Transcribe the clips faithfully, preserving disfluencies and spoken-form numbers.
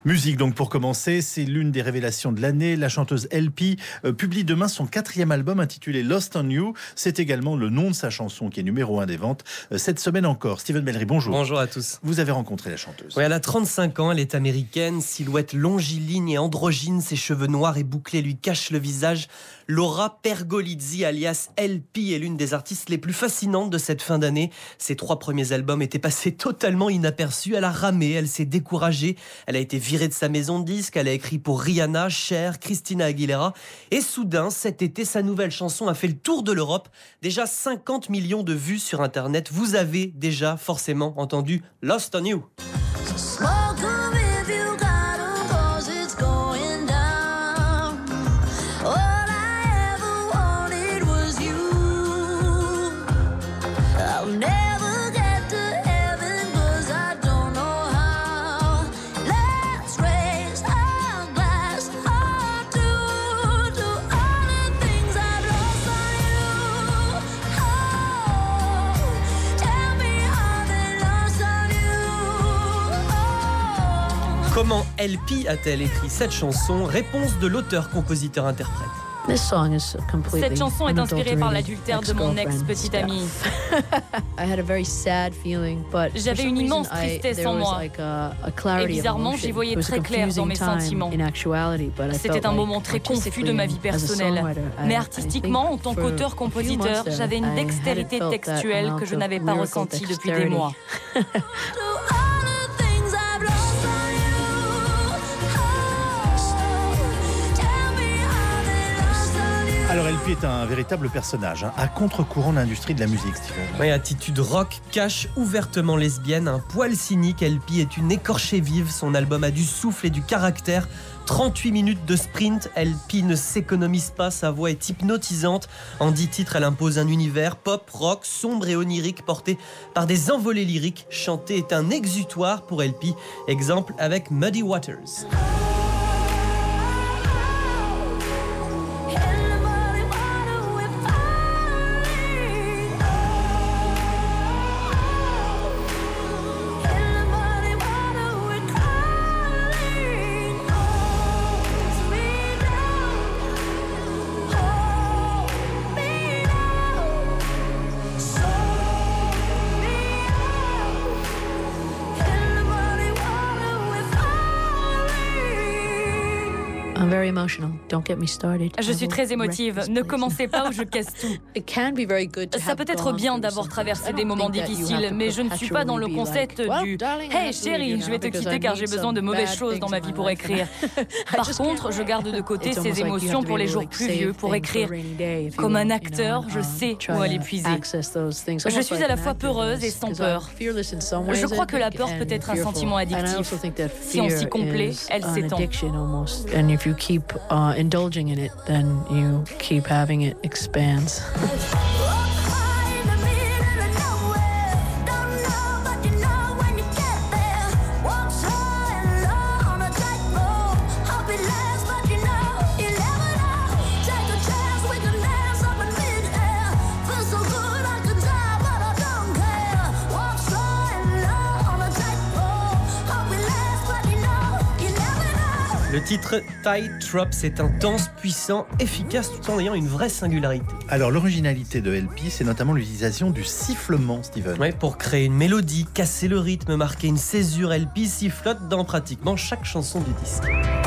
Musique donc pour commencer, c'est l'une des révélations de l'année. La chanteuse L P euh, publie demain son quatrième album intitulé Lost on You. C'est également le nom de sa chanson qui est numéro un des ventes euh, cette semaine encore. Steven Bellery, bonjour. Bonjour à tous. Vous avez rencontré la chanteuse. Oui, elle a trente-cinq ans, elle est américaine, silhouette longiligne et androgyne, ses cheveux noirs et bouclés lui cachent le visage. Laura Pergolizzi alias L P est l'une des artistes les plus fascinantes de cette fin d'année. Ses trois premiers albums étaient passés totalement inaperçus. Elle a ramé, elle s'est découragée, elle a été virée de sa maison de disques, elle a écrit pour Rihanna, Cher, Christina Aguilera. Et soudain, cet été, sa nouvelle chanson a fait le tour de l'Europe. Déjà cinquante millions de vues sur Internet. Vous avez déjà forcément entendu Lost on You. Comment L P a-t-elle écrit cette chanson? Réponse de l'auteur-compositeur-interprète. Cette chanson est inspirée par l'adultère de mon ex-petite amie. J'avais une immense tristesse en moi. Et bizarrement, j'y voyais très clair dans mes sentiments. C'était un moment très confus de ma vie personnelle. Mais artistiquement, en tant qu'auteur-compositeur, j'avais une dextérité textuelle que je n'avais pas ressentie depuis des mois. Alors L P est un véritable personnage, hein, à contre-courant de l'industrie de la musique, Steven. Oui, attitude rock, cache ouvertement lesbienne, un poil cynique. L P est une écorchée vive, son album a du souffle et du caractère. trente-huit minutes de sprint, L P ne s'économise pas, sa voix est hypnotisante. En dix titres, elle impose un univers pop, rock, sombre et onirique porté par des envolées lyriques. Chanter est un exutoire pour L P. Exemple avec Muddy Waters. Je suis très émotive. Ne commencez pas ou je casse tout. Ça peut être bien d'avoir traversé des moments difficiles, mais je ne suis pas dans le concept du « Hey chérie, je vais te quitter car j'ai besoin de mauvaises choses dans ma vie pour écrire ». Par contre, je garde de côté ces émotions pour les jours pluvieux, pour écrire. Comme un acteur, je sais où aller puiser. Je suis à la fois peureuse et sans peur. Je crois que la peur peut être un sentiment addictif. Si on s'y complaît, elle s'étend. Keep uh, indulging in it, then you keep having it expands. Le titre Tight Drop, c'est intense, puissant, efficace tout en ayant une vraie singularité. Alors l'originalité de L P, c'est notamment l'utilisation du sifflement, Steven. Ouais, pour créer une mélodie, casser le rythme, marquer une césure, L P sifflote dans pratiquement chaque chanson du disque.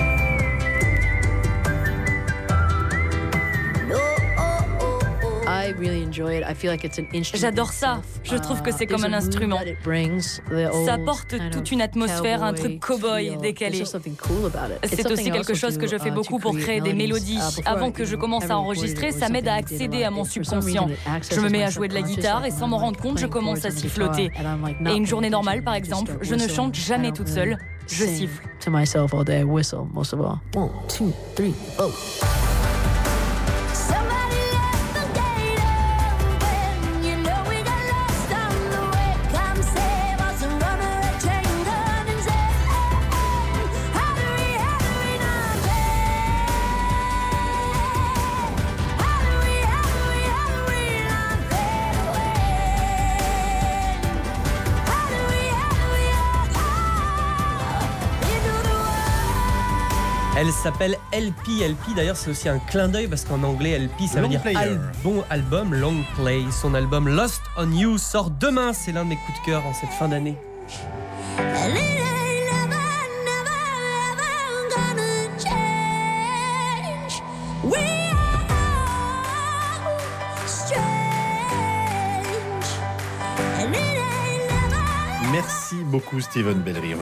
J'adore ça. Je trouve que c'est comme un instrument. Ça apporte toute une atmosphère, un truc cow-boy décalé. C'est aussi quelque chose que je fais beaucoup pour créer des mélodies. Avant que je commence à enregistrer, ça m'aide à accéder à mon subconscient. Je me mets à jouer de la guitare et sans m'en rendre compte, je commence à siffloter. Et une journée normale, par exemple, je ne chante jamais toute seule. Je siffle. Elle s'appelle L P. L P d'ailleurs c'est aussi un clin d'œil parce qu'en anglais L P ça veut Long dire player. al- bon album, long play. Son album Lost on You sort demain, c'est l'un de mes coups de cœur en cette fin d'année. Merci beaucoup Steven Bellery.